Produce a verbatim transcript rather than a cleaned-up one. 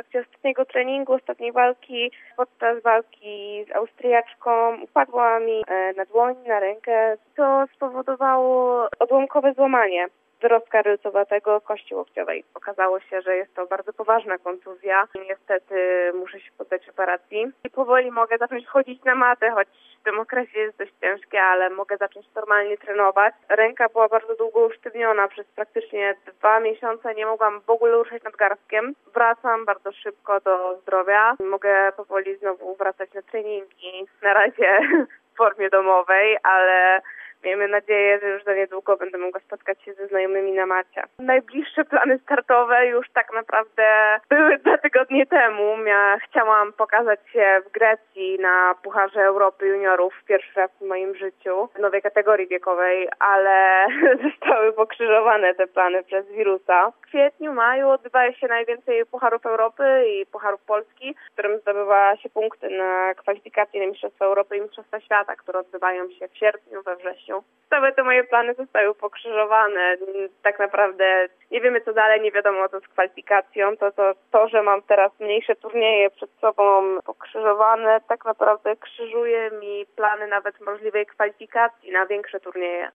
trakcie ostatniego treningu, ostatniej walki, podczas walki z Austriaczką upadła mi na dłoń, na rękę. To spowodowało odłamkowe złamanie wyrostka rylcowatego kości łokciowej. Okazało się, że jest to bardzo poważna kontuzja. Niestety muszę się poddać operacji i powoli mogę zacząć chodzić na matę, choć w tym okresie jest dość ciężkie, ale mogę zacząć normalnie trenować. Ręka była bardzo długo usztywniona, przez praktycznie dwa miesiące nie mogłam w ogóle ruszać nadgarstkiem. Wracam bardzo szybko do zdrowia. Mogę powoli znowu wracać na treningi. Na razie w formie domowej, ale miejmy nadzieję, że już za niedługo będę mogła spotkać się ze znajomymi na macie. Najbliższe plany startowe już tak naprawdę były dwa tygodnie temu. Ja chciałam pokazać się w Grecji na Pucharze Europy Juniorów pierwszy raz w moim życiu w nowej kategorii wiekowej, ale zostały pokrzyżowane te plany przez wirusa. W kwietniu, maju odbywa się najwięcej Pucharów Europy i Pucharów Polski, w którym zdobywa się punkty na kwalifikacje na Mistrzostwa Europy i Mistrzostwa Świata, które odbywają się w sierpniu, we wrześniu. Całe te moje plany zostały pokrzyżowane. Tak naprawdę nie wiemy co dalej, nie wiadomo co z kwalifikacją. To, to, to, że mam teraz mniejsze turnieje przed sobą pokrzyżowane, tak naprawdę krzyżuje mi plany nawet możliwej kwalifikacji na większe turnieje.